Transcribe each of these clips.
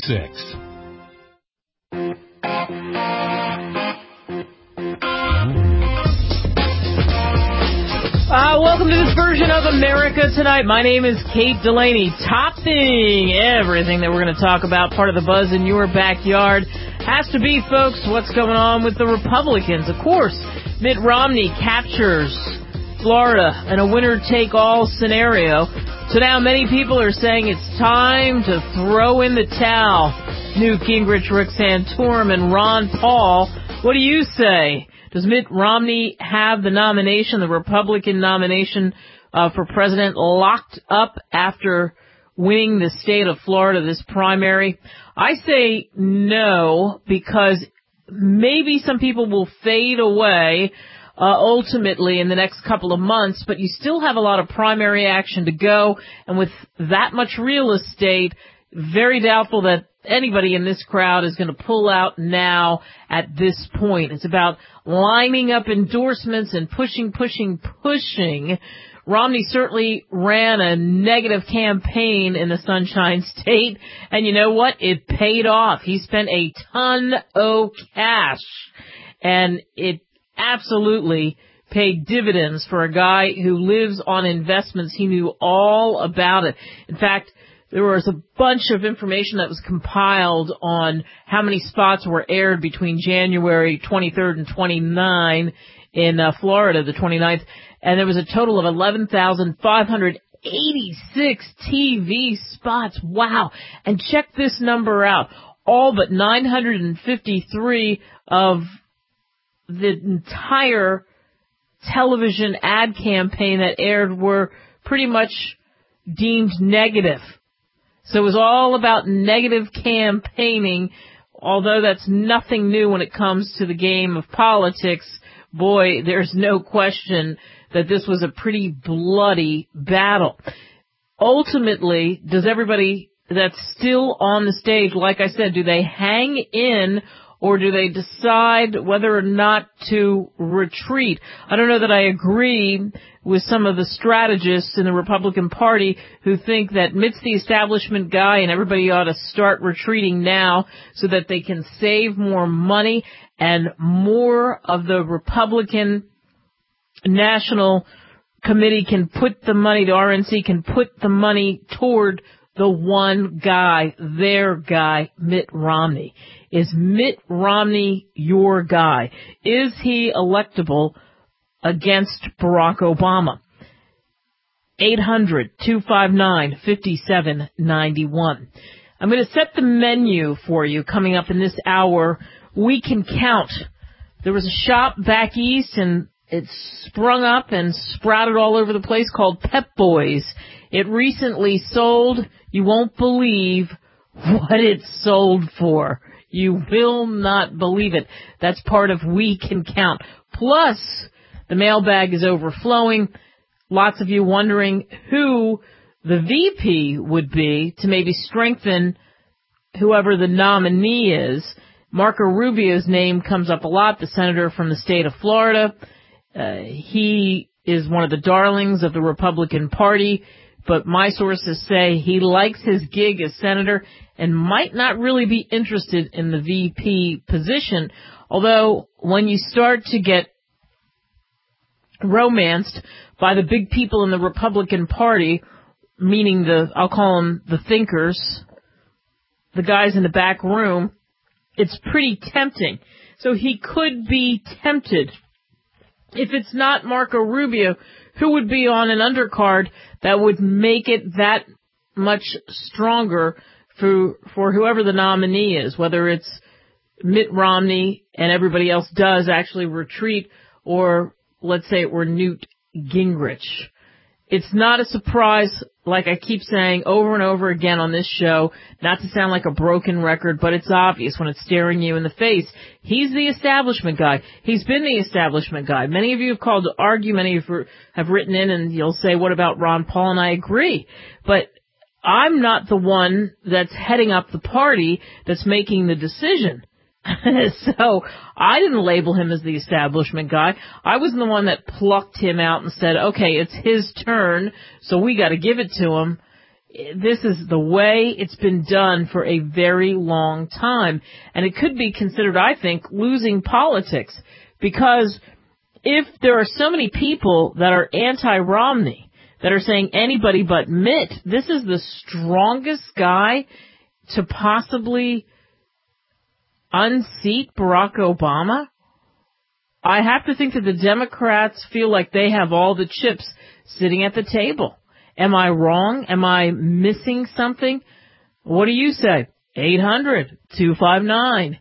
6. Welcome to this version of America Tonight. My name is Kate Delaney. Topping everything that we're going to talk about, part of the buzz in your backyard, has to be, folks, what's going on with the Republicans. Of course, Mitt Romney captures Florida in a winner-take-all scenario. So now many people are saying it's time to throw in the towel. Newt Gingrich, Rick Santorum, and Ron Paul, what do you say? Does Mitt Romney have the nomination, the Republican nomination for president, locked up after winning the state of Florida, this primary? I say no, because maybe some people will fade away ultimately in the next couple of months, but you still have a lot of primary action to go, and with that much real estate, very doubtful that anybody in this crowd is going to pull out now at this point. It's about lining up endorsements and pushing. Romney certainly ran a negative campaign in the Sunshine State, and you know what? It paid off. He spent a ton of cash, and it absolutely paid dividends for a guy who lives on investments. He knew all about it. In fact, there was a bunch of information that was compiled on how many spots were aired between January 23rd and 29 in Florida, the 29th, and there was a total of 11,586 TV spots. Wow. And check this number out. All but 953 of the entire television ad campaign that aired were pretty much deemed negative. So it was all about negative campaigning, although that's nothing new when it comes to the game of politics. Boy, there's no question that this was a pretty bloody battle. Ultimately, does everybody that's still on the stage, like I said, do they hang in, or do they decide whether or not to retreat? I don't know that I agree with some of the strategists in the Republican Party who think that Mitt's the establishment guy and everybody ought to start retreating now so that they can save more money and more of the Republican National Committee can put the money, the RNC can put the money toward the one guy, their guy, Mitt Romney. Is Mitt Romney your guy? Is he electable against Barack Obama? 800-259-5791. I'm going to set the menu for you coming up in this hour. We can count. There was a shop back east, and it sprung up and sprouted all over the place called Pep Boys. It recently sold. You won't believe what it sold for. You will not believe it. That's part of We Can Count. Plus, the mailbag is overflowing. Lots of you wondering who the VP would be to maybe strengthen whoever the nominee is. Marco Rubio's name comes up a lot, the senator from the state of Florida. He is one of the darlings of the Republican Party, but my sources say he likes his gig as senator and might not really be interested in the VP position, although when you start to get romanced by the big people in the Republican Party, meaning I'll call them the thinkers, the guys in the back room, it's pretty tempting. So he could be tempted. If it's not Marco Rubio, who would be on an undercard that would make it that much stronger for whoever the nominee is, whether it's Mitt Romney and everybody else does actually retreat, or let's say it were Newt Gingrich. It's not a surprise, like I keep saying over and over again on this show, not to sound like a broken record, but it's obvious when it's staring you in the face. He's the establishment guy. He's been the establishment guy. Many of you have called to argue. Many of you have written in and you'll say, what about Ron Paul? And I agree. But I'm not the one that's heading up the party that's making the decision. So I didn't label him as the establishment guy. I wasn't the one that plucked him out and said, okay, it's his turn, so we got to give it to him. This is the way it's been done for a very long time. And it could be considered, I think, losing politics. Because if there are so many people that are anti-Romney, that are saying anybody but Mitt, this is the strongest guy to possibly unseat Barack Obama, I have to think that the Democrats feel like they have all the chips sitting at the table. Am I wrong? Am I missing something? What do you say? 800-259-5791.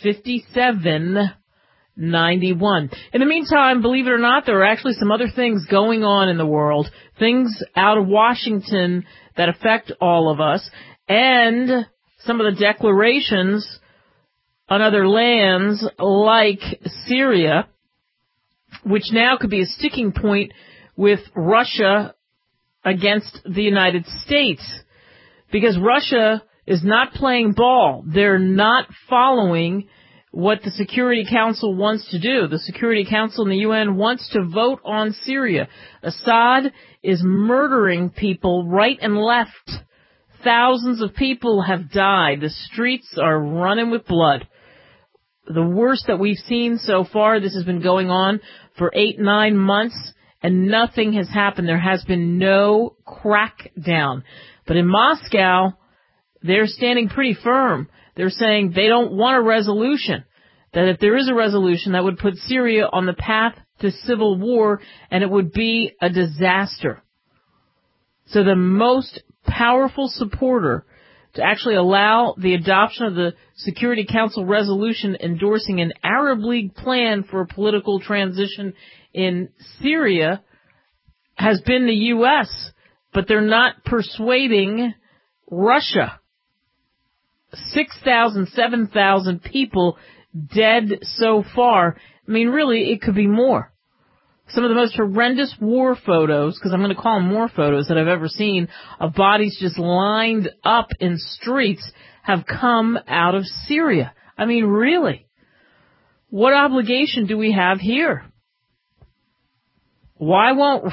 In the meantime, believe it or not, there are actually some other things going on in the world, things out of Washington that affect all of us, and some of the declarations on other lands like Syria, which now could be a sticking point with Russia against the United States, because Russia is not playing ball. They're not following what the Security Council wants to do. The Security Council in the UN wants to vote on Syria. Assad is murdering people right and left. Thousands of people have died. The streets are running with blood. The worst that we've seen so far. This has been going on for 8-9 months, and nothing has happened. There has been no crackdown. But in Moscow, they're standing pretty firm. They're saying they don't want a resolution, that if there is a resolution, that would put Syria on the path to civil war, and it would be a disaster. So the most powerful supporter to actually allow the adoption of the Security Council resolution endorsing an Arab League plan for a political transition in Syria has been the U.S., but they're not persuading Russia. 6,000, 7,000 people dead so far. I mean, really, it could be more. Some of the most horrendous war photos, because I'm going to call them war photos that I've ever seen, of bodies just lined up in streets have come out of Syria. I mean, really, what obligation do we have here? Why doesn't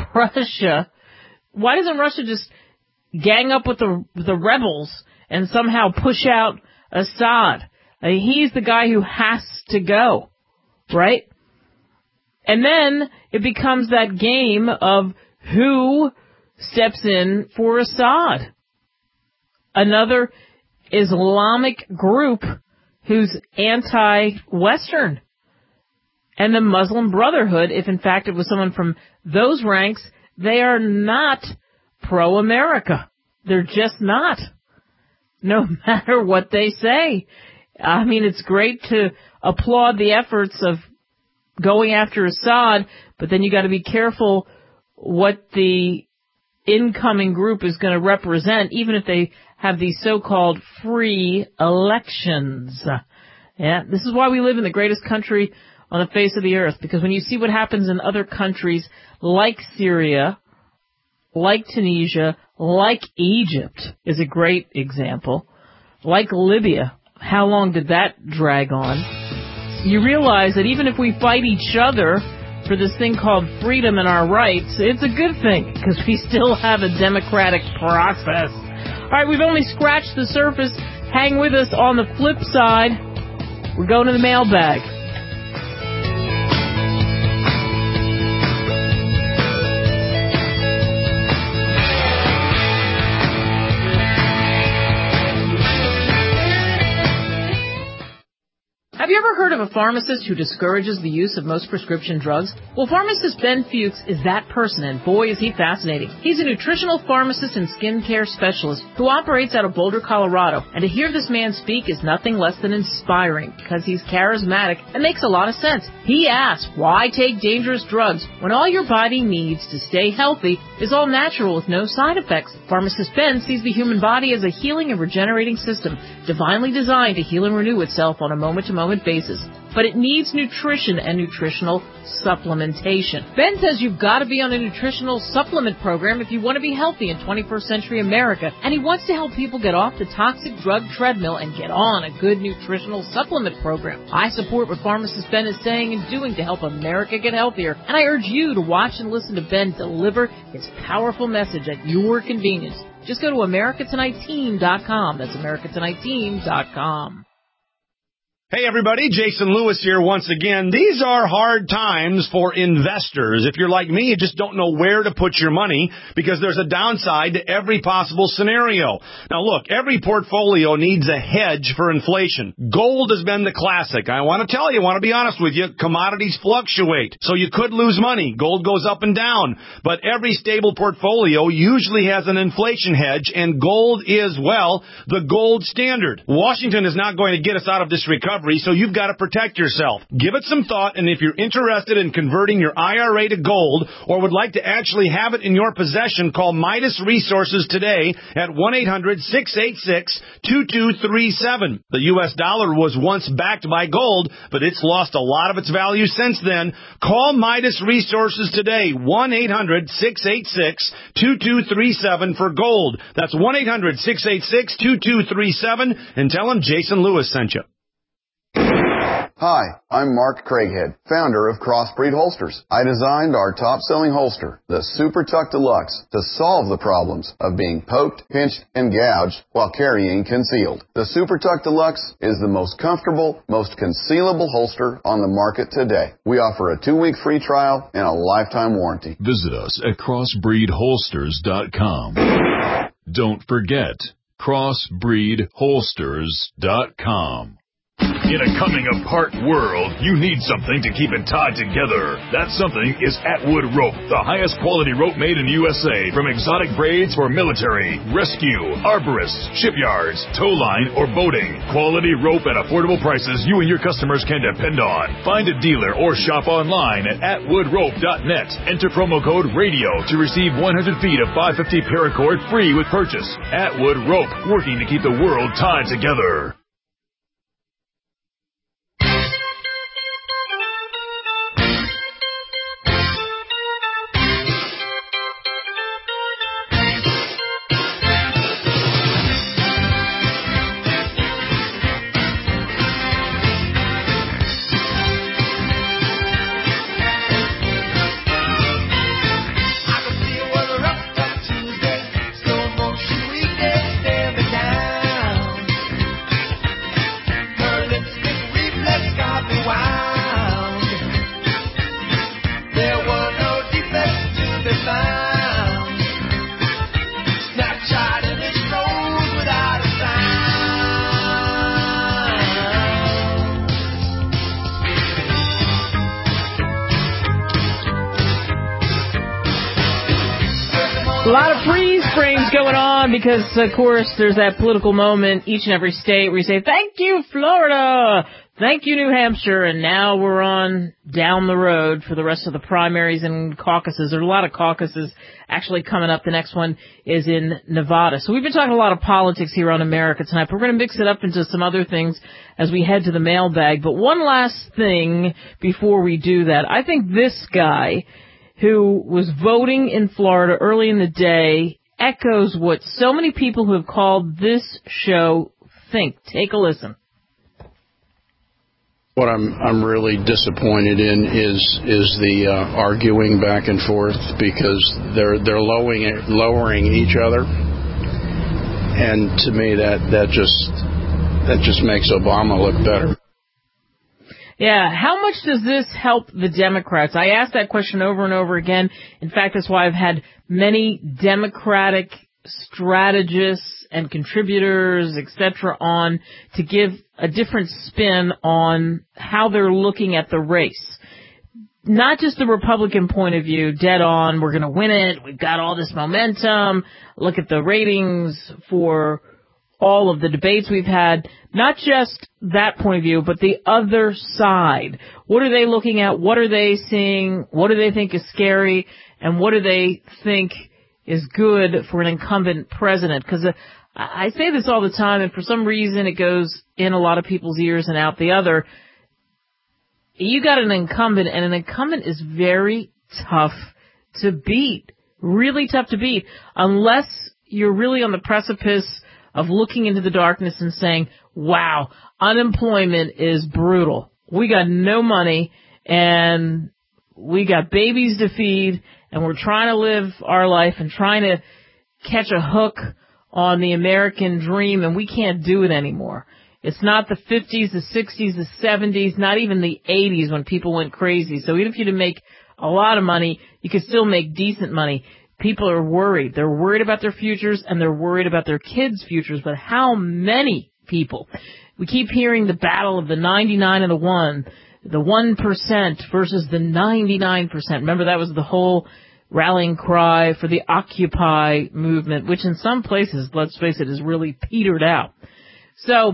Russia just gang up with the rebels and somehow push out Assad? I mean, he's the guy who has to go, right? And then it becomes that game of who steps in for Assad. Another Islamic group who's anti-Western. And the Muslim Brotherhood, if in fact it was someone from those ranks, they are not pro-America. They're just not. No matter what they say. I mean, it's great to applaud the efforts of going after Assad, but then you got to be careful what the incoming group is going to represent, even if they have these so-called free elections. Yeah, this is why we live in the greatest country on the face of the earth, because when you see what happens in other countries like Syria, like Tunisia, like Egypt is a great example, like Libya, how long did that drag on? You realize that even if we fight each other for this thing called freedom and our rights, it's a good thing, because we still have a democratic process. All right, we've only scratched the surface. Hang with us. On the flip side, we're going to the mailbag. Have you ever heard of a pharmacist who discourages the use of most prescription drugs? Well, pharmacist Ben Fuchs is that person, and boy, is he fascinating. He's a nutritional pharmacist and skincare specialist who operates out of Boulder, Colorado. And to hear this man speak is nothing less than inspiring, because he's charismatic and makes a lot of sense. He asks, why take dangerous drugs when all your body needs to stay healthy is all natural with no side effects? Pharmacist Ben sees the human body as a healing and regenerating system, divinely designed to heal and renew itself on a moment-to-moment basis. But it needs nutrition and nutritional supplementation. Ben says you've got to be on a nutritional supplement program if you want to be healthy in 21st century America, and he wants to help people get off the toxic drug treadmill and get on a good nutritional supplement program. I support what pharmacist Ben is saying and doing to help America get healthier, and I urge you to watch and listen to Ben deliver his powerful message at your convenience. Just go to AmericaTonightTeam.com. That's AmericaTonightTeam.com. Hey everybody, Jason Lewis here once again. These are hard times for investors. If you're like me, you just don't know where to put your money because there's a downside to every possible scenario. Now look, every portfolio needs a hedge for inflation. Gold has been the classic. I want to be honest with you, commodities fluctuate. So you could lose money. Gold goes up and down. But every stable portfolio usually has an inflation hedge, and gold is, well, the gold standard. Washington is not going to get us out of this recovery, so you've got to protect yourself. Give it some thought, and if you're interested in converting your IRA to gold or would like to actually have it in your possession, call Midas Resources today at 1-800-686-2237. The U.S. dollar was once backed by gold, but it's lost a lot of its value since then. Call Midas Resources today, 1-800-686-2237 for gold. That's 1-800-686-2237, and tell them Jason Lewis sent you. Hi, I'm Mark Craighead, founder of Crossbreed Holsters. I designed our top-selling holster, the Super Tuck Deluxe, to solve the problems of being poked, pinched, and gouged while carrying concealed. The Super Tuck Deluxe is the most comfortable, most concealable holster on the market today. We offer a 2-week free trial and a lifetime warranty. Visit us at crossbreedholsters.com. Don't forget, crossbreedholsters.com. In a coming-apart world, you need something to keep it tied together. That something is Atwood Rope, the highest quality rope made in the USA, from exotic braids for military, rescue, arborists, shipyards, tow line, or boating. Quality rope at affordable prices you and your customers can depend on. Find a dealer or shop online at atwoodrope.net. Enter promo code RADIO to receive 100 feet of 550 paracord free with purchase. Atwood Rope, working to keep the world tied together. A lot of freeze frames going on because, of course, there's that political moment each and every state where you say, thank you, Florida, thank you, New Hampshire, and now we're on down the road for the rest of the primaries and caucuses. There are a lot of caucuses actually coming up. The next one is in Nevada. So we've been talking a lot of politics here on America Tonight, but we're going to mix it up into some other things as we head to the mailbag. But one last thing before we do that. I think this guy who was voting in Florida early in the day echoes what so many people who have called this show think. Take a listen. What I'm really disappointed in is the arguing back and forth, because they're lowering each other, and to me that just makes Obama look better. Yeah, how much does this help the Democrats? I asked that question over and over again. In fact, that's why I've had many Democratic strategists and contributors, etc., on to give a different spin on how they're looking at the race. Not just the Republican point of view, dead on, we're going to win it, we've got all this momentum, look at the ratings for all of the debates we've had, not just that point of view, but the other side. What are they looking at? What are they seeing? What do they think is scary? And what do they think is good for an incumbent president? Because I say this all the time, and for some reason it goes in a lot of people's ears and out the other. You got an incumbent, and an incumbent is very tough to beat. Really tough to beat. Unless you're really on the precipice of looking into the darkness and saying, wow, unemployment is brutal. We got no money, and we got babies to feed, and we're trying to live our life and trying to catch a hook on the American dream, and we can't do it anymore. It's not the 50s, the 60s, the 70s, not even the 80s when people went crazy. So even if you didn't make a lot of money, you could still make decent money. People are worried. They're worried about their futures, and they're worried about their kids' futures. But how many people? We keep hearing the battle of the 99 and the 1, the 1% versus the 99%. Remember, that was the whole rallying cry for the Occupy movement, which in some places, let's face it, has really petered out. So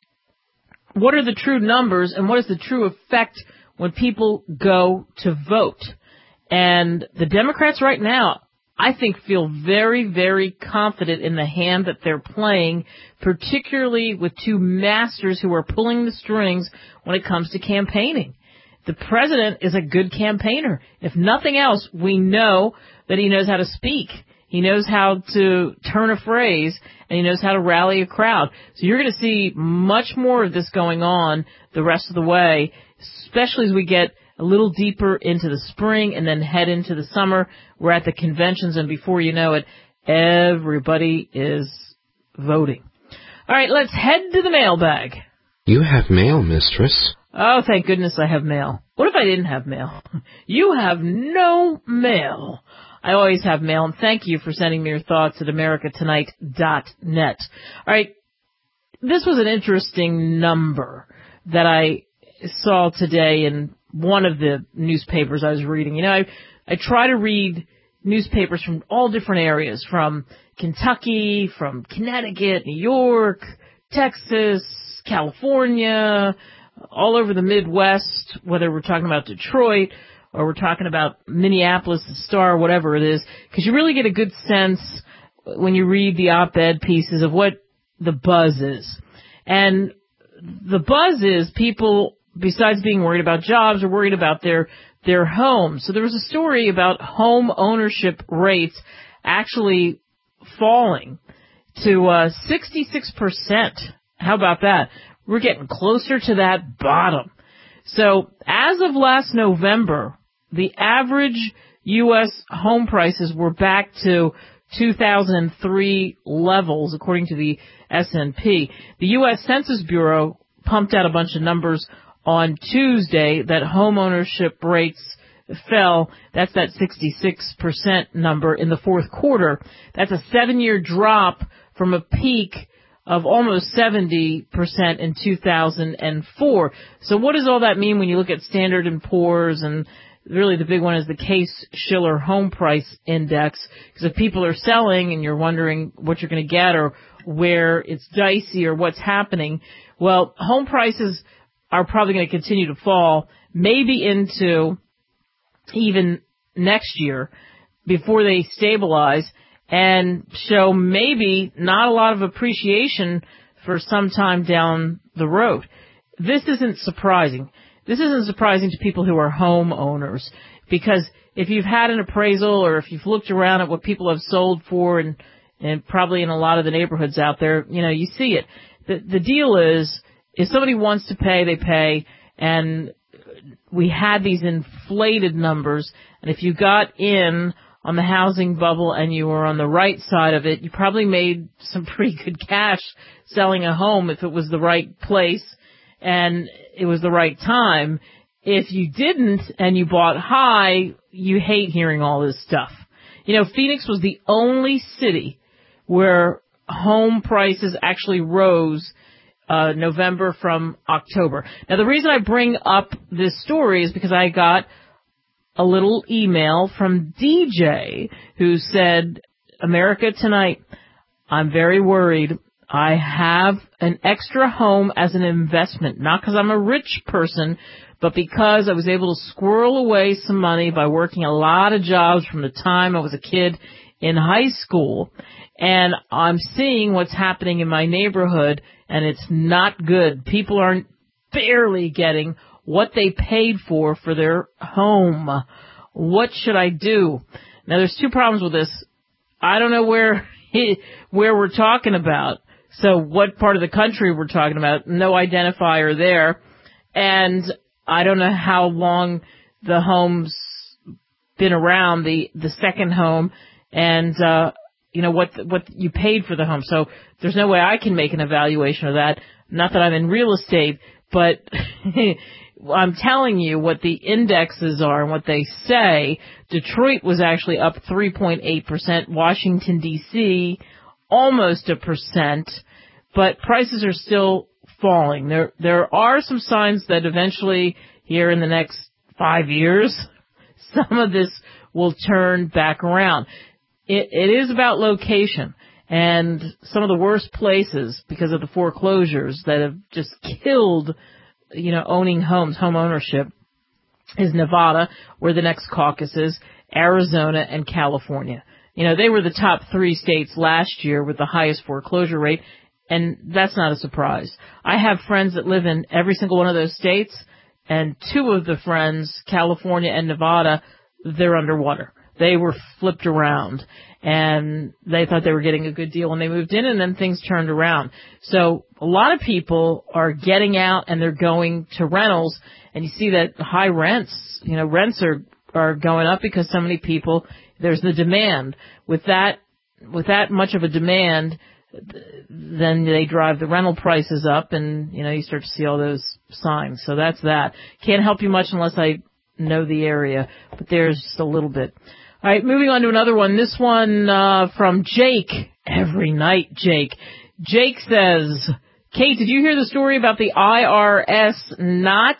what are the true numbers, and what is the true effect when people go to vote? And the Democrats right now, I think, feel very, very confident in the hand that they're playing, particularly with two masters who are pulling the strings when it comes to campaigning. The president is a good campaigner. If nothing else, we know that he knows how to speak. He knows how to turn a phrase, and he knows how to rally a crowd. So you're going to see much more of this going on the rest of the way, especially as we get a little deeper into the spring and then head into the summer. We're at the conventions, and before you know it, everybody is voting. All right, let's head to the mailbag. You have mail, mistress. Oh, thank goodness I have mail. What if I didn't have mail? You have no mail. I always have mail, and thank you for sending me your thoughts at americatonight.net. All right, this was an interesting number that I saw today in one of the newspapers I was reading. You know, I try to read newspapers from all different areas, from Kentucky, from Connecticut, New York, Texas, California, all over the Midwest, whether we're talking about Detroit or we're talking about Minneapolis, the Star, whatever it is, because you really get a good sense when you read the op-ed pieces of what the buzz is. And the buzz is people, besides being worried about jobs, are worried about their homes. So there was a story about home ownership rates actually falling to 66%. How about that? We're getting closer to that bottom. So as of last November, the average U.S. home prices were back to 2003 levels, according to the S&P. The U.S. Census Bureau pumped out a bunch of numbers on Tuesday that home ownership rates fell. That's that 66% number in the fourth quarter. That's a 7-year drop from a peak of almost 70% in 2004. So what does all that mean when you look at Standard & Poor's, and really the big one is the Case-Shiller Home Price Index? Because if people are selling and you're wondering what you're going to get or where it's dicey or what's happening, well, home prices are probably going to continue to fall, maybe into even next year before they stabilize and show maybe not a lot of appreciation for some time down the road. This isn't surprising. This isn't surprising to people who are homeowners, because if you've had an appraisal or if you've looked around at what people have sold for, and probably in a lot of the neighborhoods out there, you know, you see it. The deal is, if somebody wants to pay, they pay, and we had these inflated numbers, and if you got in on the housing bubble and you were on the right side of it, you probably made some pretty good cash selling a home if it was the right place and it was the right time. If you didn't and you bought high, you hate hearing all this stuff. You know, Phoenix was the only city where home prices actually rose November from October. Now, the reason I bring up this story is because I got a little email from DJ who said, America Tonight, I'm very worried. I have an extra home as an investment, not because I'm a rich person, but because I was able to squirrel away some money by working a lot of jobs from the time I was a kid in high school. And I'm seeing what's happening in my neighborhood, and it's not good. People are barely getting what they paid for their home. What should I do? Now, there's two problems with this. I don't know where we're talking about. So what part of the country we're talking about. No identifier there. And I don't know how long the home's been around, the second home. And, what you paid for the home. So there's no way I can make an evaluation of that. Not that I'm in real estate, but I'm telling you what the indexes are and what they say. Detroit was actually up 3.8%. Washington, D.C., almost 1%. But prices are still falling. There are some signs that eventually, here in the next 5 years, some of this will turn back around. It is about location, and some of the worst places because of the foreclosures that have just killed, owning homes, home ownership, is Nevada, where the next caucus is, Arizona, and California. They were the top 3 states last year with the highest foreclosure rate, and that's not a surprise. I have friends that live in every single one of those states, and 2 of the friends, California and Nevada, they're underwater. They were flipped around, and they thought they were getting a good deal when they moved in, and then things turned around. So a lot of people are getting out, and they're going to rentals, and you see that high rents, rents are going up because so many people, there's the demand. With that much of a demand, then they drive the rental prices up, and, you start to see all those signs. So that's that. Can't help you much unless I know the area, but there's just a little bit. All right, moving on to another one. This one from Jake. Every night, Jake. Jake says, Kate, did you hear the story about the IRS not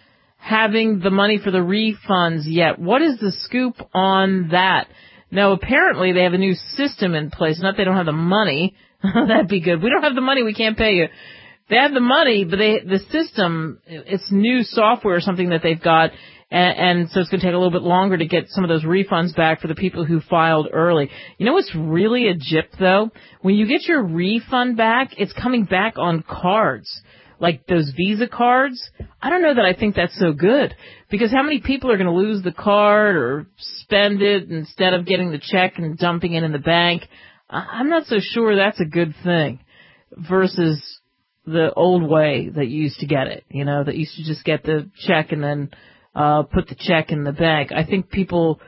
having the money for the refunds yet? What is the scoop on that? Now, apparently they have a new system in place. Not they don't have the money. That'd be good. We don't have the money. We can't pay you. They have the money, but the system, it's new software or something that they've got. And so it's going to take a little bit longer to get some of those refunds back for the people who filed early. You know what's really a gyp, though? When you get your refund back, it's coming back on cards, like those Visa cards. I don't know that I think that's so good, because how many people are going to lose the card or spend it instead of getting the check and dumping it in the bank? I'm not so sure that's a good thing versus the old way that you used to get it, that you used to just get the check and then put the check in the bank. I think people,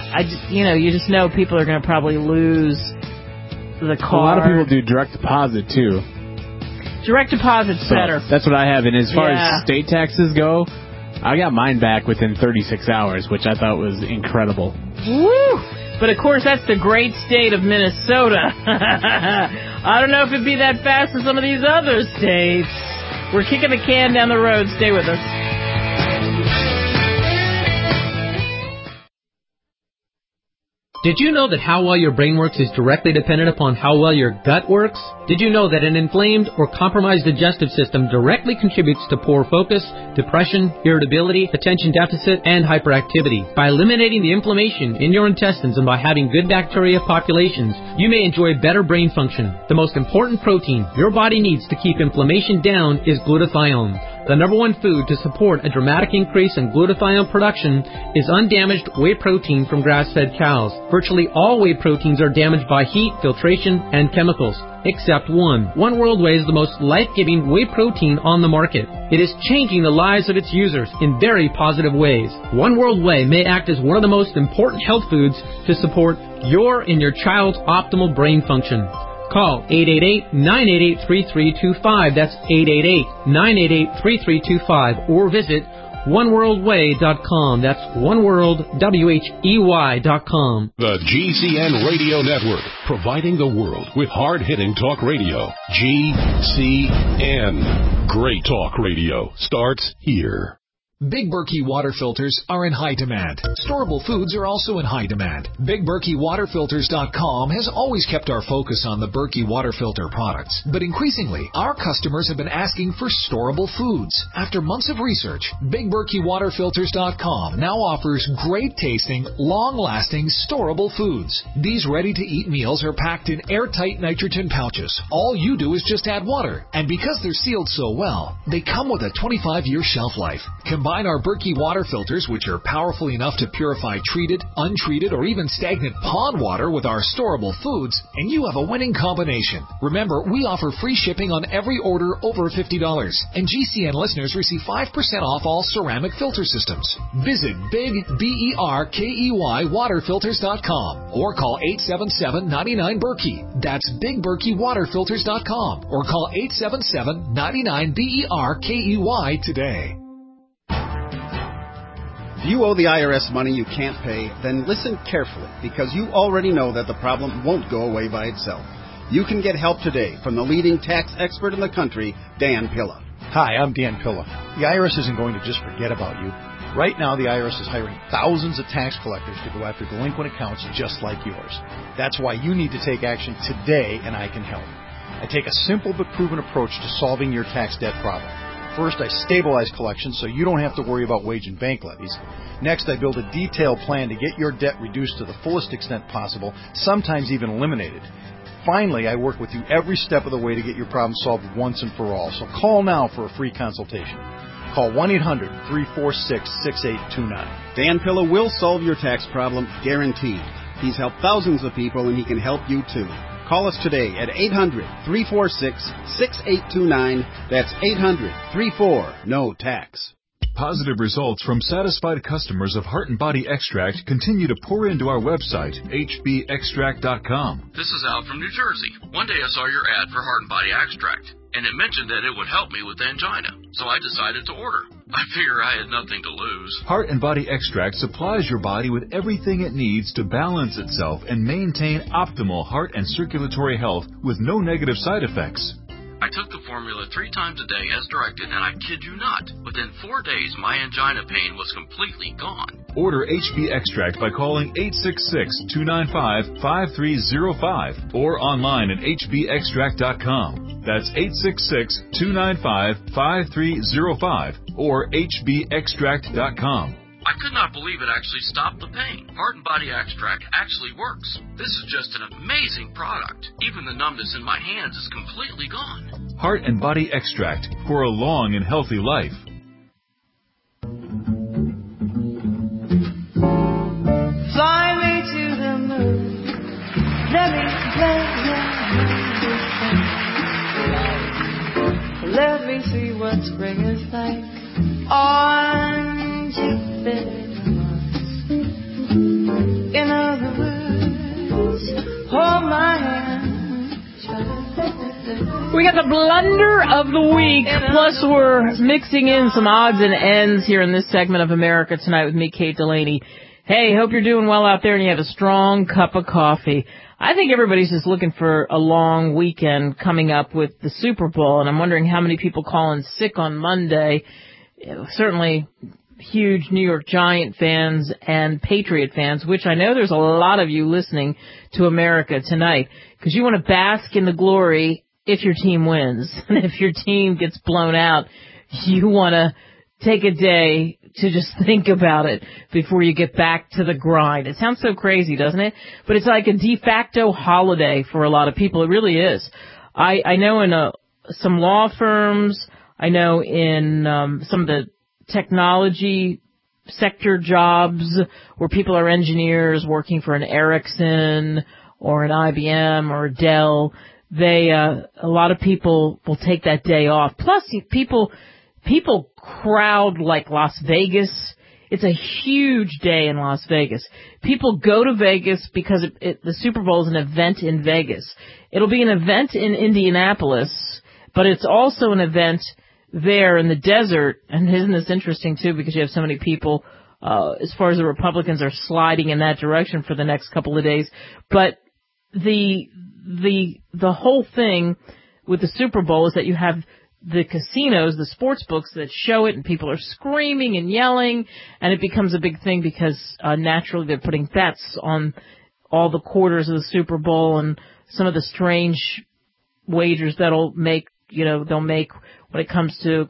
you just know people are going to probably lose the card. A lot of people do direct deposit, too. Direct deposit's better. That's what I have. And as far as state taxes go, I got mine back within 36 hours, which I thought was incredible. Woo! But, of course, that's the great state of Minnesota. I don't know if it'd be that fast in some of these other states. We're kicking the can down the road. Stay with us. Did you know that how well your brain works is directly dependent upon how well your gut works? Did you know that an inflamed or compromised digestive system directly contributes to poor focus, depression, irritability, attention deficit, and hyperactivity? By eliminating the inflammation in your intestines and by having good bacteria populations, you may enjoy better brain function. The most important protein your body needs to keep inflammation down is glutathione. The #1 food to support a dramatic increase in glutathione production is undamaged whey protein from grass-fed cows. Virtually all whey proteins are damaged by heat, filtration, and chemicals, except one. One World Whey is the most life-giving whey protein on the market. It is changing the lives of its users in very positive ways. One World Whey may act as one of the most important health foods to support your and your child's optimal brain function. Call 888-988-3325. That's 888-988-3325. Or visit oneworldwhey.com. That's oneworldwhey.com. The GCN Radio Network, providing the world with hard-hitting talk radio. GCN. Great talk radio starts here. Big Berkey water filters are in high demand. Storable foods are also in high demand. BigBerkeyWaterFilters.com has always kept our focus on the Berkey water filter products. But increasingly, our customers have been asking for storable foods. After months of research, BigBerkeyWaterFilters.com now offers great-tasting, long-lasting, storable foods. These ready-to-eat meals are packed in airtight nitrogen pouches. All you do is just add water. And because they're sealed so well, they come with a 25-year shelf life. Combine our Berkey water filters, which are powerful enough to purify treated, untreated, or even stagnant pond water with our storable foods, and you have a winning combination. Remember, we offer free shipping on every order over $50, and GCN listeners receive 5% off all ceramic filter systems. Visit BigBerkeyWaterFilters.com or call 877-99-BERKEY. That's BigBerkeyWaterFilters.com or call 877-99-BERKEY today. If you owe the IRS money you can't pay, then listen carefully, because you already know that the problem won't go away by itself. You can get help today from the leading tax expert in the country, Dan Pilla. Hi, I'm Dan Pilla. The IRS isn't going to just forget about you. Right now, the IRS is hiring thousands of tax collectors to go after delinquent accounts just like yours. That's why you need to take action today, and I can help. I take a simple but proven approach to solving your tax debt problem. First, I stabilize collections so you don't have to worry about wage and bank levies. Next, I build a detailed plan to get your debt reduced to the fullest extent possible, sometimes even eliminated. Finally, I work with you every step of the way to get your problem solved once and for all. So call now for a free consultation. Call 1-800-346-6829. Dan Pilla will solve your tax problem, guaranteed. He's helped thousands of people, and he can help you too. Call us today at 800-346-6829. That's 800-34-NO-TAX. Positive results from satisfied customers of Heart and Body Extract continue to pour into our website, hbextract.com. This is Al from New Jersey. One day I saw your ad for Heart and Body Extract, and it mentioned that it would help me with angina, so I decided to order. I figure I had nothing to lose. Heart and Body Extract supplies your body with everything it needs to balance itself and maintain optimal heart and circulatory health with no negative side effects. I took the formula 3 times a day as directed, and I kid you not, within 4 days my angina pain was completely gone. Order HB Extract by calling 866-295-5305 or online at hbextract.com. That's 866-295-5305 or hbextract.com. I could not believe it actually stopped the pain. Heart and Body Extract actually works. This is just an amazing product. Even the numbness in my hands is completely gone. Heart and Body Extract for a long and healthy life. Fly me to the moon. Let me play your Let me see what spring is like on Jupiter. In other words, hold my hand. We got the blunder of the week, plus we're mixing in some odds and ends here in this segment of America Tonight with me, Kate Delaney. Hey, hope you're doing well out there and you have a strong cup of coffee. I think everybody's just looking for a long weekend coming up with the Super Bowl, and I'm wondering how many people call in sick on Monday. Certainly huge New York Giant fans and Patriot fans, which I know there's a lot of you listening to America Tonight, because you want to bask in the glory if your team wins. And if your team gets blown out, you want to take a day to just think about it before you get back to the grind. It sounds so crazy, doesn't it? But it's like a de facto holiday for a lot of people. It really is. I know in some law firms, I know in some of the technology sector jobs where people are engineers working for an Ericsson or an IBM or a Dell, a lot of people will take that day off. Plus, people crowd like Las Vegas. It's a huge day in Las Vegas. People go to Vegas because the Super Bowl is an event in Vegas. It'll be an event in Indianapolis, but it's also an event there in the desert. And isn't this interesting, too, because you have so many people, as far as the Republicans are sliding in that direction for the next couple of days. But the whole thing with the Super Bowl is that you have the casinos, the sports books that show it, and people are screaming and yelling, and it becomes a big thing because naturally they're putting bets on all the quarters of the Super Bowl and some of the strange wagers they'll make when it comes to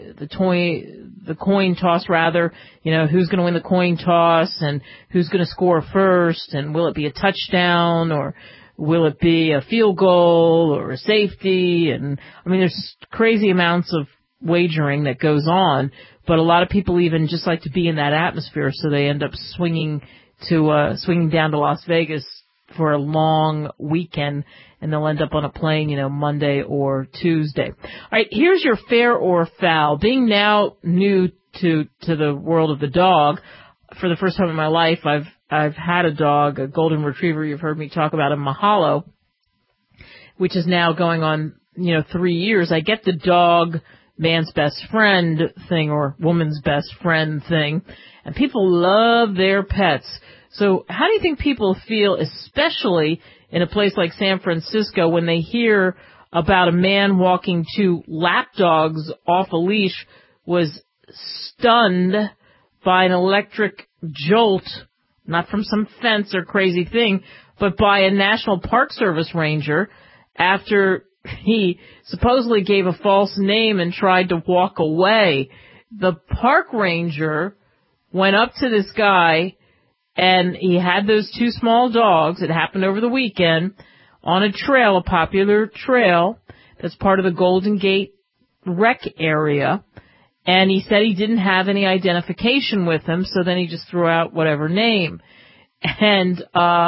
the coin toss, rather, who's going to win the coin toss and who's going to score first, and will it be a touchdown or will it be a field goal or a safety? And I mean, there's crazy amounts of wagering that goes on, but a lot of people even just like to be in that atmosphere, so they end up swinging down to Las Vegas for a long weekend, and they'll end up on a plane, Monday or Tuesday. All right, here's your fair or foul. Being now new to the world of the dog, for the first time in my life, I've had a dog, a golden retriever. You've heard me talk about a Mahalo, which is now going on, 3 years. I get the dog man's best friend thing or woman's best friend thing, and people love their pets. So how do you think people feel, especially in a place like San Francisco, when they hear about a man walking 2 lap dogs off a leash, was stunned by an electric jolt, not from some fence or crazy thing, but by a National Park Service ranger after he supposedly gave a false name and tried to walk away. The park ranger went up to this guy, and he had those 2 small dogs. It happened over the weekend on a trail, a popular trail that's part of the Golden Gate Rec area. And he said he didn't have any identification with him, so then he just threw out whatever name. And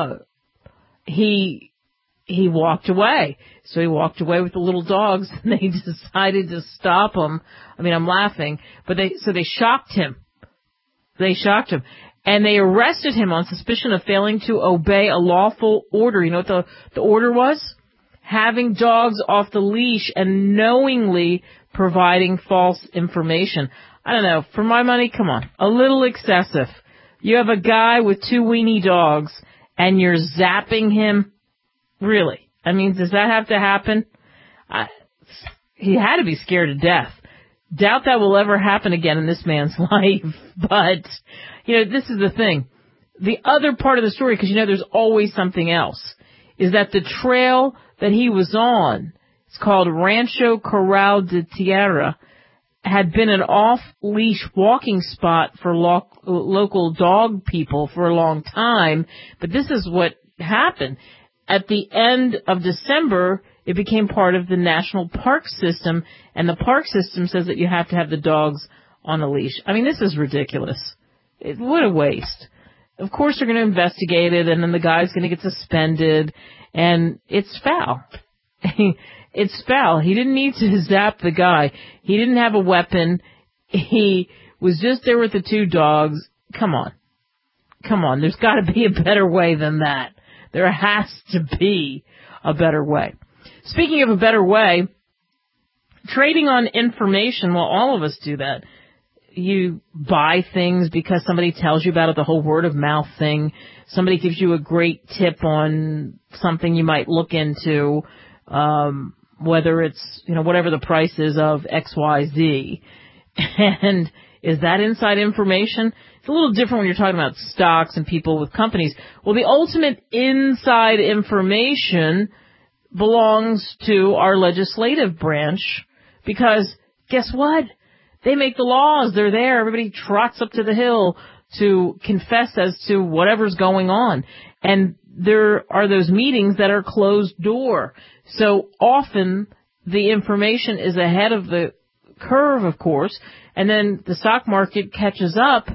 he walked away. So he walked away with the little dogs, and they decided to stop him. I mean, I'm laughing, but they shocked him. They shocked him. And they arrested him on suspicion of failing to obey a lawful order. You know what the order was? Having dogs off the leash and knowingly providing false information. I don't know. For my money, come on. A little excessive. You have a guy with 2 weenie dogs, and you're zapping him. Really? I mean, does that have to happen? He had to be scared to death. Doubt that will ever happen again in this man's life. But, this is the thing. The other part of the story, because there's always something else, is that the trail that he was on, it's called Rancho Corral de Tierra, had been an off-leash walking spot for local dog people for a long time. But this is what happened. At the end of December, it became part of the national park system, and the park system says that you have to have the dogs on a leash. I mean, this is ridiculous. What a waste. Of course they're going to investigate it, and then the guy's going to get suspended, and it's foul. It's foul. He didn't need to zap the guy. He didn't have a weapon. He was just there with the 2 dogs. Come on. There's got to be a better way than that. There has to be a better way. Speaking of a better way, trading on information, well, all of us do that. You buy things because somebody tells you about it, the whole word of mouth thing. Somebody gives you a great tip on something you might look into, whether it's, whatever the price is of XYZ. And is that inside information? It's a little different when you're talking about stocks and people with companies. Well, the ultimate inside information belongs to our legislative branch because guess what? They make the laws. They're there. Everybody trots up to the hill to confess as to whatever's going on. And there are those meetings that are closed door. So often the information is ahead of the curve, of course, and then the stock market catches up.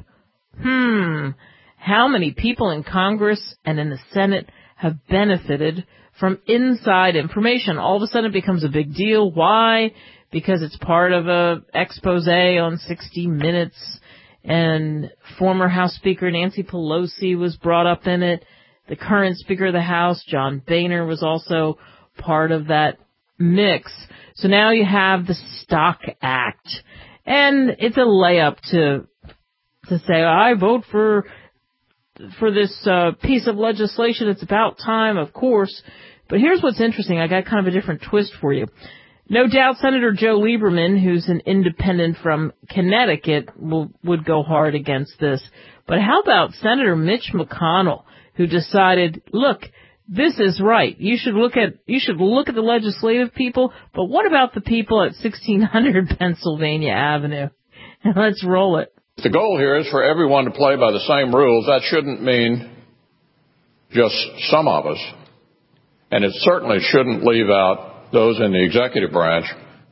How many people in Congress and in the Senate have benefited from inside information? All of a sudden it becomes a big deal. Why? Because it's part of a expose on 60 Minutes, and former House Speaker Nancy Pelosi was brought up in it. The current Speaker of the House, John Boehner, was also part of that mix. So now you have the Stock Act, and it's a layup to say, I vote for this piece of legislation. It's about time, of course. But here's what's interesting. I got kind of a different twist for you. No doubt Senator Joe Lieberman, who's an independent from Connecticut, would go hard against this. But how about Senator Mitch McConnell, who decided, look, this is right. You should look at the legislative people, but what about the people at 1600 Pennsylvania Avenue? And let's roll it. The goal here is for everyone to play by the same rules. That shouldn't mean just some of us. And it certainly shouldn't leave out those in the executive branch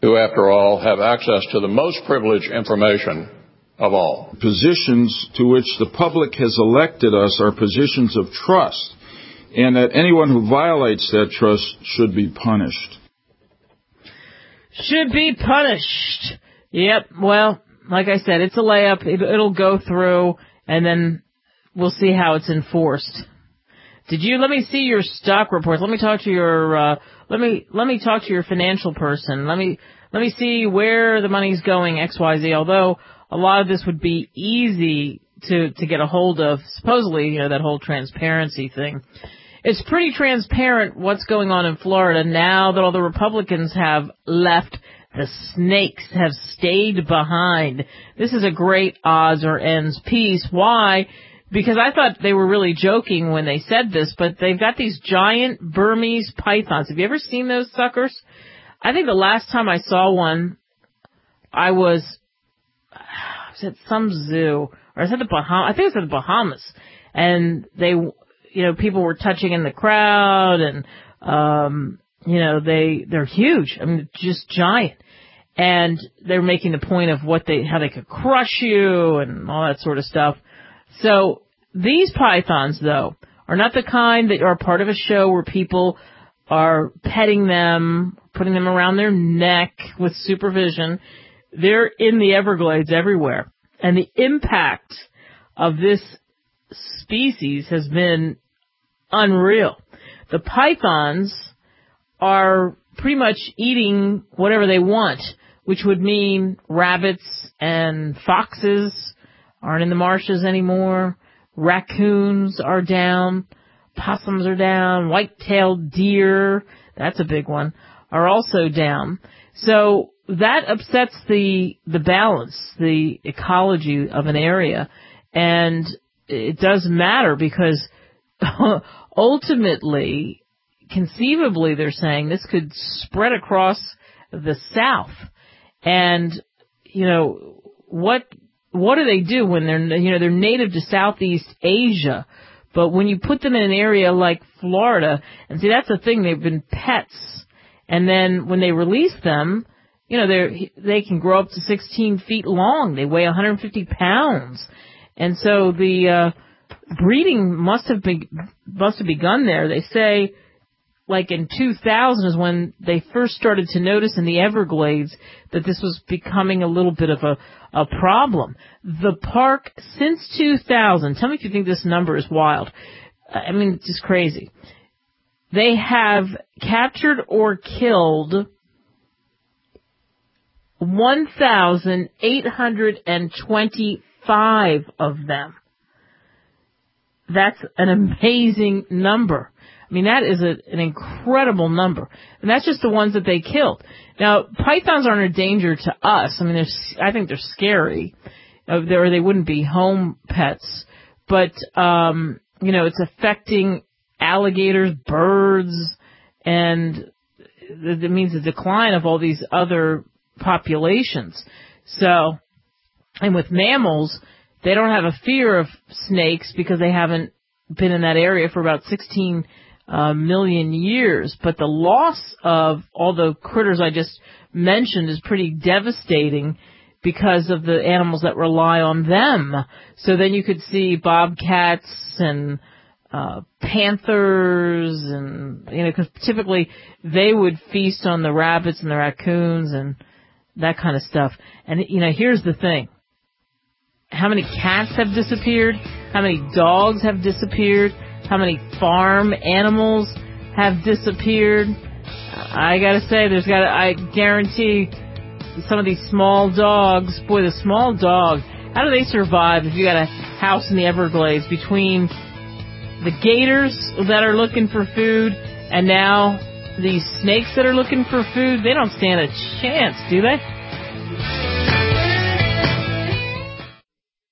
who, after all, have access to the most privileged information of all. Positions to which the public has elected us are positions of trust, and that anyone who violates that trust should be punished. Should be punished. Yep, well, like I said, it's a layup. It'll go through, and then we'll see how it's enforced. Let me see your stock reports. Let me talk to your, let me talk to your financial person. Let me see where the money's going, XYZ, although a lot of this would be easy to get a hold of, supposedly, that whole transparency thing. It's pretty transparent what's going on in Florida now that all the Republicans have left. The snakes have stayed behind. This is a great odds or ends piece. Why? Because I thought they were really joking when they said this, but they've got these giant Burmese pythons. Have you ever seen those suckers? I think the last time I saw one, I was at some zoo, or I was at the Bahamas. I think it was at the Bahamas, and they, people were touching in the crowd, and they're huge. I mean, just giant, and they're making the point of how they could crush you and all that sort of stuff. So these pythons, though, are not the kind that are part of a show where people are petting them, putting them around their neck with supervision. They're in the Everglades everywhere. And the impact of this species has been unreal. The pythons are pretty much eating whatever they want, which would mean rabbits and foxes aren't in the marshes anymore. Raccoons are down. Possums are down. White-tailed deer, that's a big one, are also down. So that upsets the balance, the ecology of an area. And it does matter because ultimately, conceivably, they're saying this could spread across the South. And, what do they do when they're native to Southeast Asia? But when you put them in an area like Florida, and see, that's the thing, they've been pets. And then when they release them, they can grow up to 16 feet long. They weigh 150 pounds. And so the breeding must have begun there. They say, like in 2000 is when they first started to notice in the Everglades that this was becoming a little bit of a problem. The park, since 2000, tell me if you think this number is wild. I mean, it's just crazy. They have captured or killed 1,825 of them. That's an amazing number. I mean, that is an incredible number. And that's just the ones that they killed. Now, pythons aren't a danger to us. I mean, I think they're scary. Or they wouldn't be home pets. But, it's affecting alligators, birds, and it means the decline of all these other populations. So, and with mammals, they don't have a fear of snakes because they haven't been in that area for about 16 million years. But the loss of all the critters I just mentioned is pretty devastating because of the animals that rely on them. So then you could see bobcats and panthers, and because typically they would feast on the rabbits and the raccoons and that kind of stuff. And here's the thing: how many cats have disappeared? How many dogs have disappeared? How many farm animals have disappeared? I gotta say, I guarantee some of these small dogs, boy, the small dog, how do they survive if you got a house in the Everglades between the gators that are looking for food and now these snakes that are looking for food? They don't stand a chance, do they?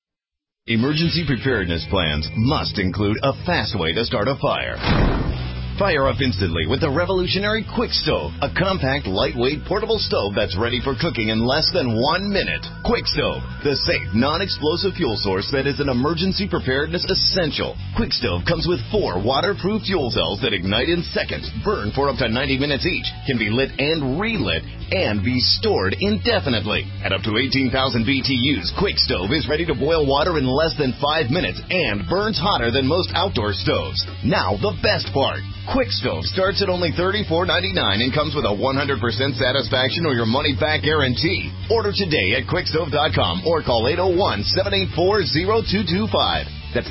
Emergency preparedness plans must include a fast way to start a fire. Fire up instantly with the revolutionary Quick Stove, a compact, lightweight, portable stove that's ready for cooking in less than 1 minute. Quick Stove, the safe, non-explosive fuel source that is an emergency preparedness essential. Quick Stove comes with 4 waterproof fuel cells that ignite in seconds, burn for up to 90 minutes each, can be lit and relit, and be stored indefinitely. At up to 18,000 BTUs, Quick Stove is ready to boil water in less than 5 minutes and burns hotter than most outdoor stoves. Now, the best part. Quick Stove starts at only $34.99 and comes with a 100% satisfaction or your money-back guarantee. Order today at quickstove.com or call 801-784-0225. That's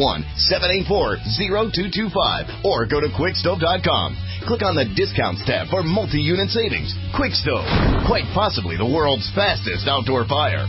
801-784-0225. Or go to quickstove.com. Click on the Discounts tab for multi-unit savings. Quick Stove, quite possibly the world's fastest outdoor fire.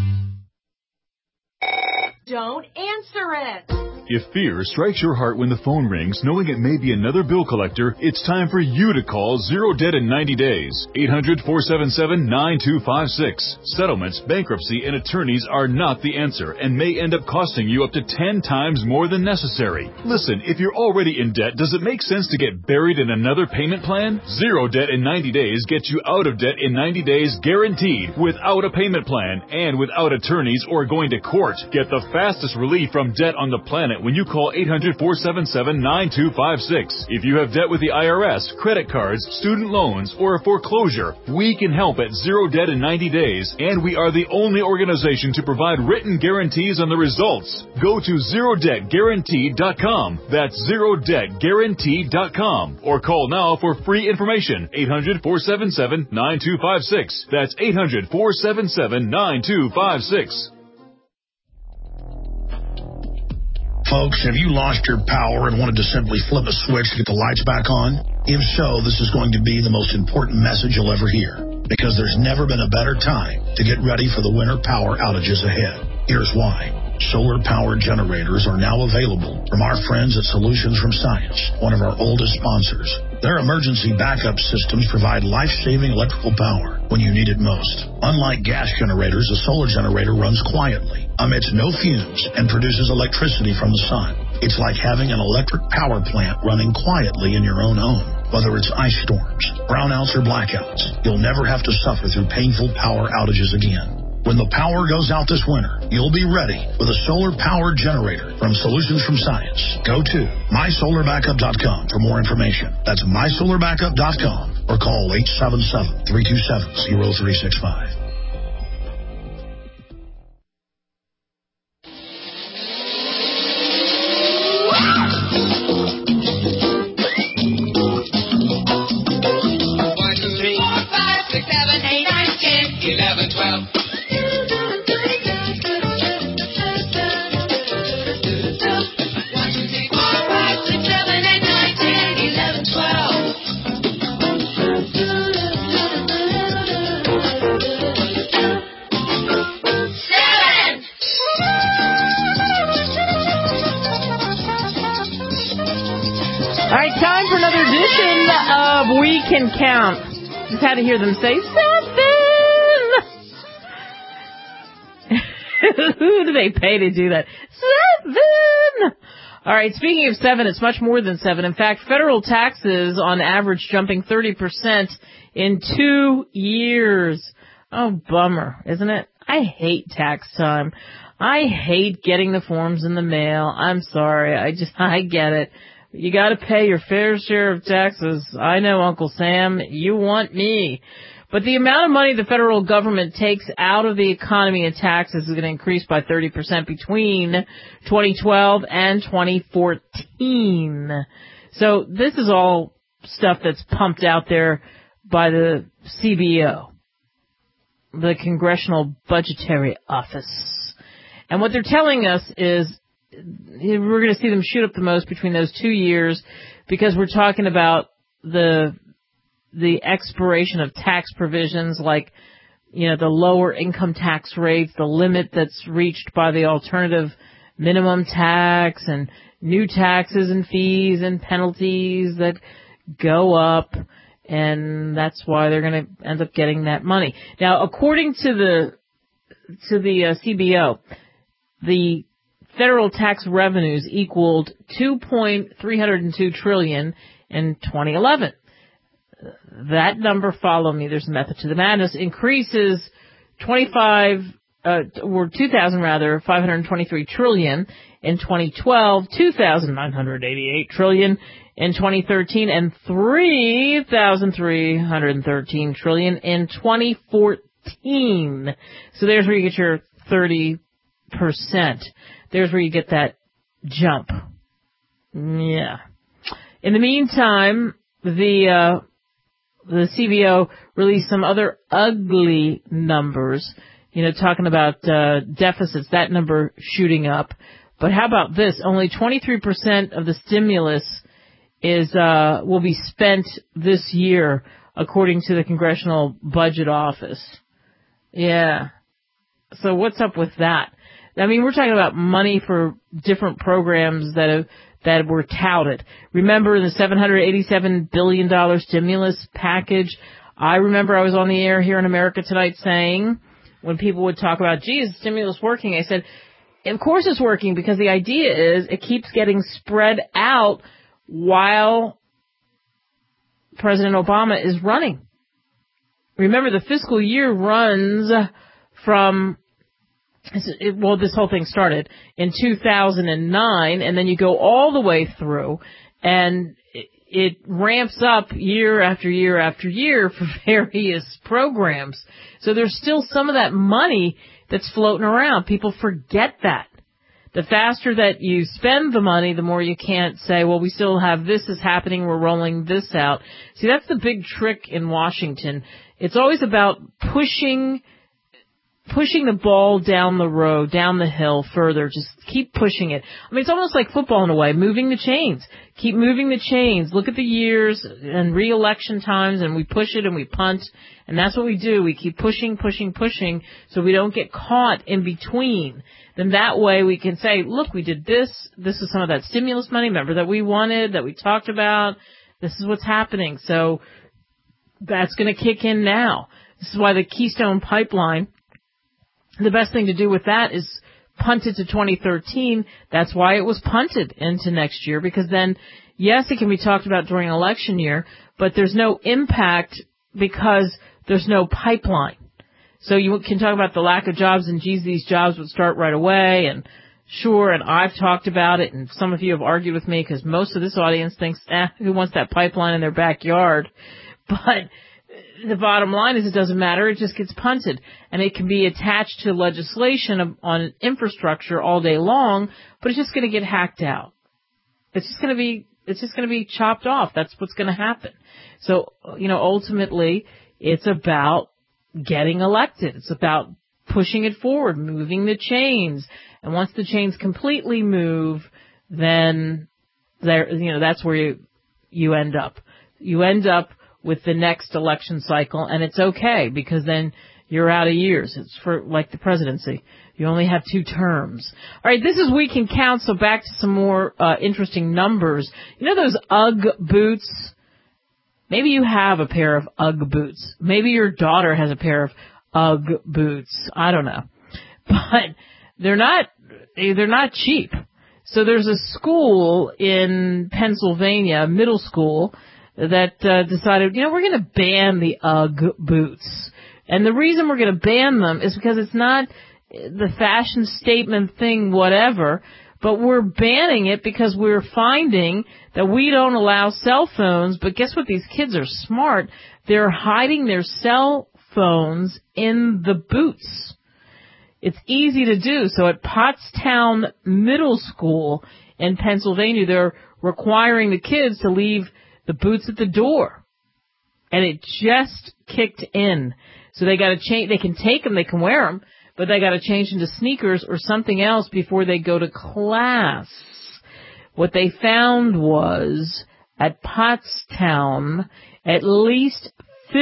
Don't answer it. If fear strikes your heart when the phone rings, knowing it may be another bill collector, it's time for you to call Zero Debt in 90 days. 800-477-9256. Settlements, bankruptcy, and attorneys are not the answer and may end up costing you up to 10 times more than necessary. Listen, if you're already in debt, does it make sense to get buried in another payment plan? Zero Debt in 90 days gets you out of debt in 90 days guaranteed, without a payment plan and without attorneys or going to court. Get the fastest relief from debt on the planet when you call 800-477-9256. If you have debt with the IRS, credit cards, student loans, or a foreclosure, we can help at Zero Debt in 90 days, and we are the only organization to provide written guarantees on the results. Go to ZeroDebtGuaranteed.com. That's ZeroDebtGuaranteed.com. Or call now for free information. 800-477-9256. That's 800-477-9256. Folks, have you lost your power and wanted to simply flip a switch to get the lights back on? If so, this is going to be the most important message you'll ever hear, because there's never been a better time to get ready for the winter power outages ahead. Here's why. Solar-powered generators are now available from our friends at Solutions from Science, one of our oldest sponsors. Their emergency backup systems provide life-saving electrical power when you need it most. Unlike gas generators, a solar generator runs quietly, emits no fumes, and produces electricity from the sun. It's like having an electric power plant running quietly in your own home. Whether it's ice storms, brownouts, or blackouts, you'll never have to suffer through painful power outages again. When the power goes out this winter, you'll be ready with a solar-powered generator from Solutions from Science. Go to mysolarbackup.com for more information. That's mysolarbackup.com or call 877-327-0365. We can count. Just had to hear them say 7. Who do they pay to do that? 7. All right, speaking of 7, it's much more than 7. In fact, federal taxes on average jumping 30% in 2 years. Oh, bummer, isn't it? I hate tax time. I hate getting the forms in the mail. I'm sorry. I get it. You got to pay your fair share of taxes. I know, Uncle Sam, you want me. But the amount of money the federal government takes out of the economy in taxes is going to increase by 30% between 2012 and 2014. So this is all stuff that's pumped out there by the CBO, the Congressional Budgetary Office. And what they're telling us is we're going to see them shoot up the most between those 2 years because we're talking about the expiration of tax provisions like, the lower income tax rates, the limit that's reached by the alternative minimum tax, and new taxes and fees and penalties that go up, and that's why they're going to end up getting that money. Now, according to the CBO, the federal tax revenues equaled $2.302 trillion in 2011. That number, follow me, there's a method to the madness, increases 523 trillion in 2012, 2,988 trillion in 2013, and 3,313 trillion in 2014. So there's where you get your 30%. There's where you get that jump. Yeah. In the meantime, the CBO released some other ugly numbers, talking about deficits, that number shooting up. But how about this? Only 23% of the stimulus will be spent this year, according to the Congressional Budget Office. Yeah. So what's up with that? I mean, we're talking about money for different programs that were touted. Remember the $787 billion stimulus package? I remember I was on the air here in America Tonight saying, when people would talk about, gee, is stimulus working? I said, of course it's working, because the idea is it keeps getting spread out while President Obama is running. Remember, the fiscal year runs from, this whole thing started in 2009, and then you go all the way through, and it ramps up year after year after year for various programs. So there's still some of that money that's floating around. People forget that. The faster that you spend the money, the more you can't say, well, we still have this is happening, we're rolling this out. See, that's the big trick in Washington. It's always about pushing the ball down the road, down the hill further. Just keep pushing it. I mean, it's almost like football in a way, moving the chains. Keep moving the chains. Look at the years and re-election times, and we push it and we punt. And that's what we do. We keep pushing, so we don't get caught in between. Then that way we can say, look, we did this. This is some of that stimulus money, remember, that we wanted, that we talked about. This is what's happening. So that's going to kick in now. This is why the Keystone Pipeline, the best thing to do with that is punt it to 2013. That's why it was punted into next year, because then, yes, it can be talked about during an election year, but there's no impact because there's no pipeline. So you can talk about the lack of jobs, and geez, these jobs would start right away, and sure, and I've talked about it, and some of you have argued with me, because most of this audience thinks, who wants that pipeline in their backyard? But the bottom line is it doesn't matter. It just gets punted, and it can be attached to legislation on infrastructure all day long, but it's just going to get hacked out. It's just going to be chopped off. That's what's going to happen. So, ultimately, it's about getting elected. It's about pushing it forward, moving the chains. And once the chains completely move, then that's where you end up. You end up with the next election cycle, and it's okay, because then you're out of years. It's for like the presidency. You only have 2 terms. All right, this is Week in Count, so back to some more interesting numbers. You know those UGG boots? Maybe you have a pair of UGG boots. Maybe your daughter has a pair of UGG boots. I don't know. But they're not cheap. So there's a school in Pennsylvania, middle school, that decided, we're going to ban the UGG boots. And the reason we're going to ban them is because it's not the fashion statement thing, whatever, but we're banning it because we're finding that we don't allow cell phones. But guess what? These kids are smart. They're hiding their cell phones in the boots. It's easy to do. So at Pottstown Middle School in Pennsylvania, they're requiring the kids to leave the boots at the door. And it just kicked in. So they got to change. They can take them, they can wear them, but they got to change into sneakers or something else before they go to class. What they found was at Pottstown, at least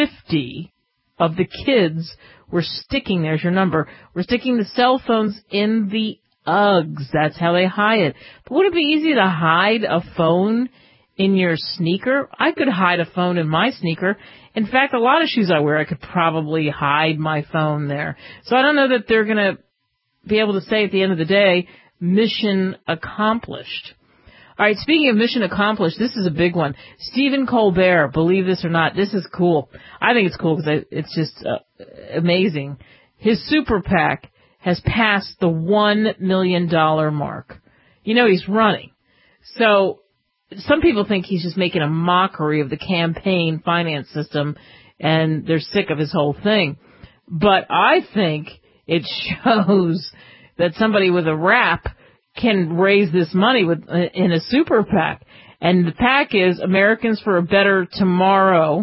50 of the kids were sticking, there's your number, were sticking the cell phones in the Uggs. That's how they hide it. But would it be easy to hide a phone in your sneaker? I could hide a phone in my sneaker. In fact, a lot of shoes I wear, I could probably hide my phone there. So I don't know that they're going to be able to say at the end of the day mission accomplished. All right, speaking of mission accomplished, this is a big one. Stephen Colbert, believe this or not, this is cool. I think it's cool because it's just amazing. His super PAC has passed the $1 million mark. You know he's running. So some people think he's just making a mockery of the campaign finance system, and they're sick of his whole thing. But I think it shows that somebody with a rap can raise this money in a super PAC. And the PAC is Americans for a Better Tomorrow,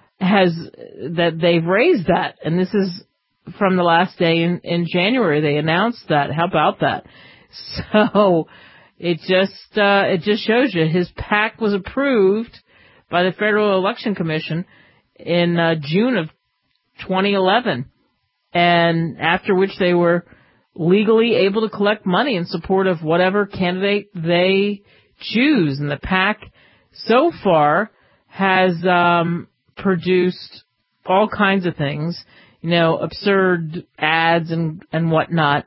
that they've raised that. And this is from the last day in January. They announced that. How about that? So it just shows you his PAC was approved by the Federal Election Commission in June of 2011. And after which they were legally able to collect money in support of whatever candidate they choose. And the PAC so far has produced all kinds of things, you know, absurd ads and whatnot.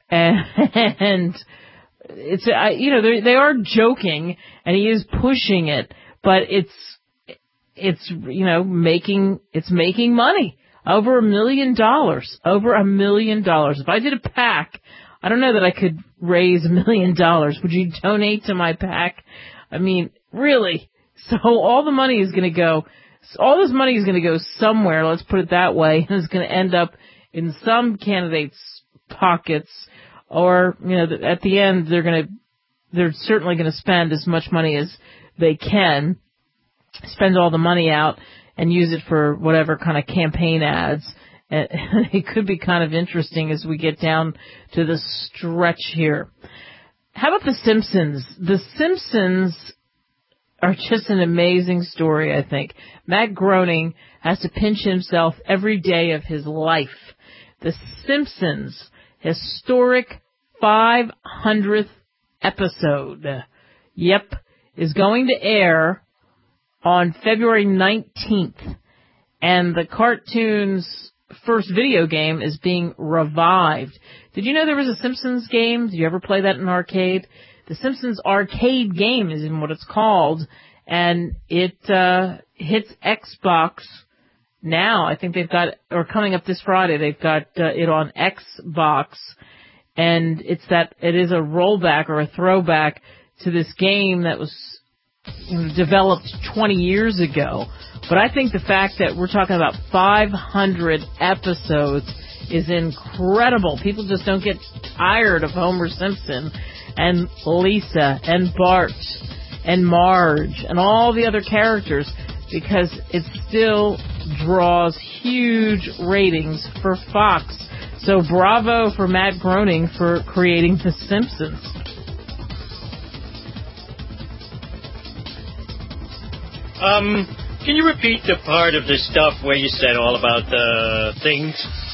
And it's, you know, they are joking, and he is pushing it, but it's you know, making money. Over $1 million. Over $1 million. If I did a PAC, I don't know that I could raise $1 million. Would you donate to my PAC? I mean, really? So all this money is going to go somewhere, let's put it that way, and it's going to end up in some candidates' pockets, or, you know, at the end they're certainly going to spend as much money as they can, spend all the money out, and use it for whatever kind of campaign ads. And it could be kind of interesting as we get down to the stretch here. How about The Simpsons? The Simpsons are just an amazing story, I think. Matt Groening has to pinch himself every day of his life. The Simpsons historic 500th episode, is going to air on February 19th, and the cartoon's first video game is being revived. Did you know there was a Simpsons game? Did you ever play that in an arcade? The Simpsons arcade game is what it's called, and it hits Xbox now. I think they've got, or coming up this Friday, they've got it on Xbox, and it is a rollback or a throwback to this game that was developed 20 years ago. But I think the fact that we're talking about 500 episodes is incredible. People just don't get tired of Homer Simpson and Lisa and Bart and Marge and all the other characters, because it still draws huge ratings for Fox. So bravo for Matt Groening for creating The Simpsons. Can you repeat the part of the stuff where you said all about the things?